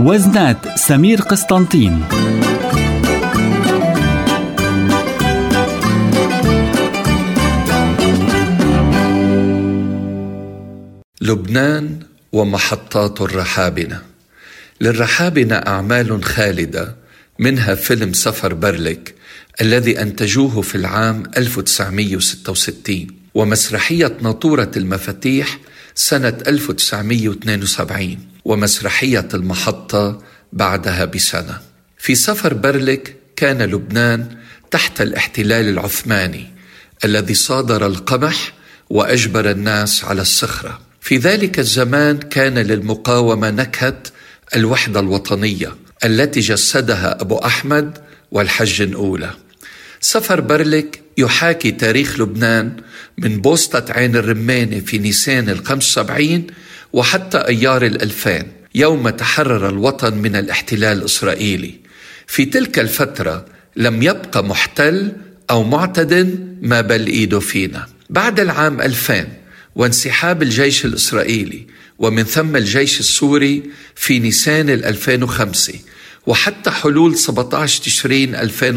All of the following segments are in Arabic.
وزنات سمير قسطنطين. لبنان ومحطات الرحابنة. للرحابنة أعمال خالدة، منها فيلم سفر برلك الذي أنتجوه في العام 1966، ومسرحية ناطورة المفاتيح سنة 1972، ومسرحية المحطة بعدها بسنة. في سفر برلك كان لبنان تحت الاحتلال العثماني الذي صادر القمح وأجبر الناس على الصخرة. في ذلك الزمان كان للمقاومة نكهة الوحدة الوطنية التي جسدها أبو أحمد والحج الأولى. سفر برلك يحاكي تاريخ لبنان من بوسطة عين الرمانة في نيسان 75 وحتى أيار 2000 يوم تحرر الوطن من الاحتلال الإسرائيلي. في تلك الفترة لم يبقى محتل أو معتد ما بل إيده فينا. بعد العام 2000 وانسحاب الجيش الإسرائيلي ومن ثم الجيش السوري في نيسان 2005 وحتى حلول 17 تشرين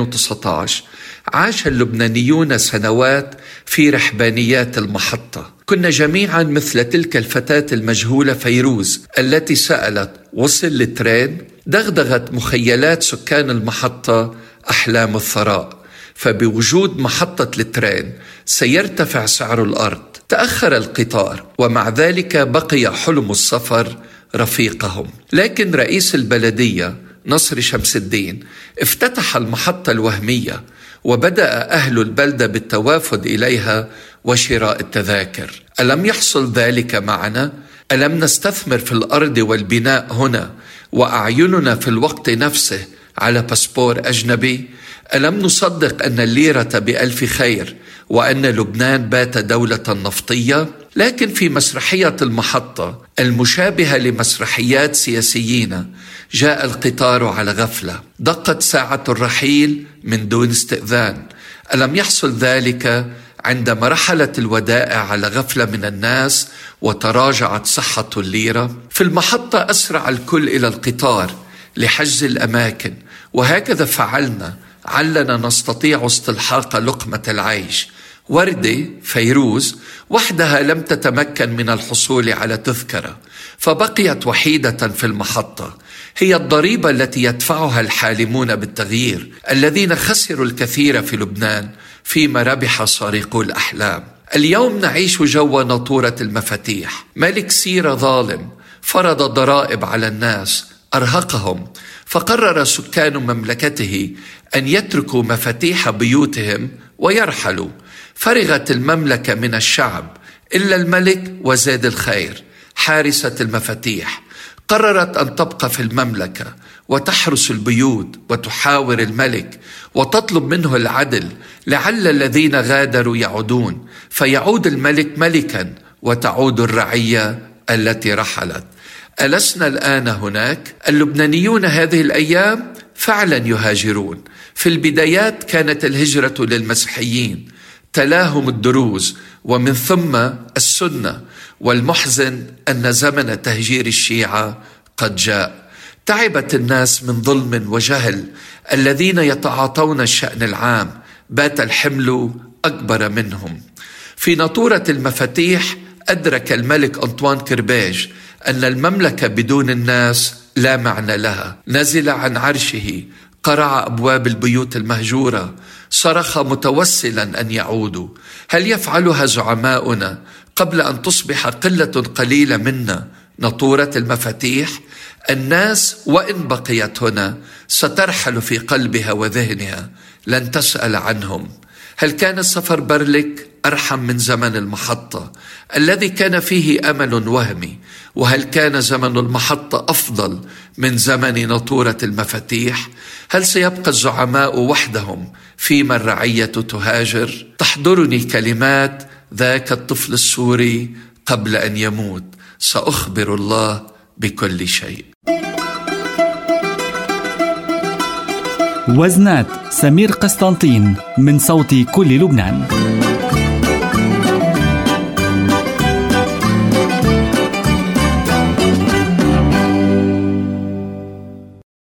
2019 عاش اللبنانيون سنوات في رحبانيات المحطة. كنا جميعا مثل تلك الفتاة المجهولة فيروز التي سألت: وصل الترين؟ دغدغت مخيلات سكان المحطة أحلام الثراء، فبوجود محطة الترين سيرتفع سعر الأرض. تأخر القطار ومع ذلك بقي حلم السفر رفيقهم. لكن رئيس البلدية نصر شمس الدين افتتح المحطة الوهمية، وبدأ أهل البلدة بالتوافد إليها وشراء التذاكر. ألم يحصل ذلك معنا؟ ألم نستثمر في الأرض والبناء هنا وأعيننا في الوقت نفسه على باسبور أجنبي؟ ألم نصدق أن الليرة بألف خير وأن لبنان بات دولة نفطية؟ لكن في مسرحية المحطة المشابهة لمسرحيات سياسيين جاء القطار على غفلة، دقت ساعة الرحيل من دون استئذان. ألم يحصل ذلك عندما رحلت الودائع على غفلة من الناس وتراجعت صحة الليرة؟ في المحطة أسرع الكل إلى القطار لحجز الأماكن، وهكذا فعلنا علنا نستطيع استلحاق لقمة العيش. وردة فيروز وحدها لم تتمكن من الحصول على تذكرة، فبقيت وحيدة في المحطة. هي الضريبة التي يدفعها الحالمون بالتغيير الذين خسروا الكثير في لبنان فيما ربح سارقو الأحلام. اليوم نعيش جو ناطورة المفاتيح. ملك سيرة ظالم فرض ضرائب على الناس أرهقهم، فقرر سكان مملكته أن يتركوا مفاتيح بيوتهم ويرحلوا. فرغت المملكة من الشعب إلا الملك وزاد الخير حارسة المفاتيح. قررت أن تبقى في المملكة وتحرس البيوت وتحاور الملك وتطلب منه العدل لعل الذين غادروا يعودون، فيعود الملك ملكا وتعود الرعية التي رحلت. ألسنا الآن هناك؟ اللبنانيون هذه الأيام فعلا يهاجرون. في البدايات كانت الهجرة للمسيحيين، تلاهم الدروز ومن ثم السنة، والمحزن أن زمن تهجير الشيعة قد جاء. تعبت الناس من ظلم وجهل الذين يتعاطون الشأن العام، بات الحمل أكبر منهم. في ناطورة المفاتيح أدرك الملك أنطوان كرباج أن المملكة بدون الناس لا معنى لها. نزل عن عرشه، قرع أبواب البيوت المهجورة، صرخ متوسلا أن يعودوا. هل يفعلها زعماؤنا قبل أن تصبح قلة قليلة منا ناطورة المفاتيح؟ الناس وإن بقيت هنا سترحل في قلبها وذهنها، لن تسأل عنهم. هل كان سفر برلك أرحم من زمن المحطة الذي كان فيه أمل وهمي؟ وهل كان زمن المحطة أفضل من زمن ناطورة المفاتيح؟ هل سيبقى الزعماء وحدهم فيما الرعية تهاجر؟ تحضرني كلمات ذاك الطفل السوري قبل أن يموت: سأخبر الله بكل شيء. وزنات سمير قسطنطين من صوت كل لبنان.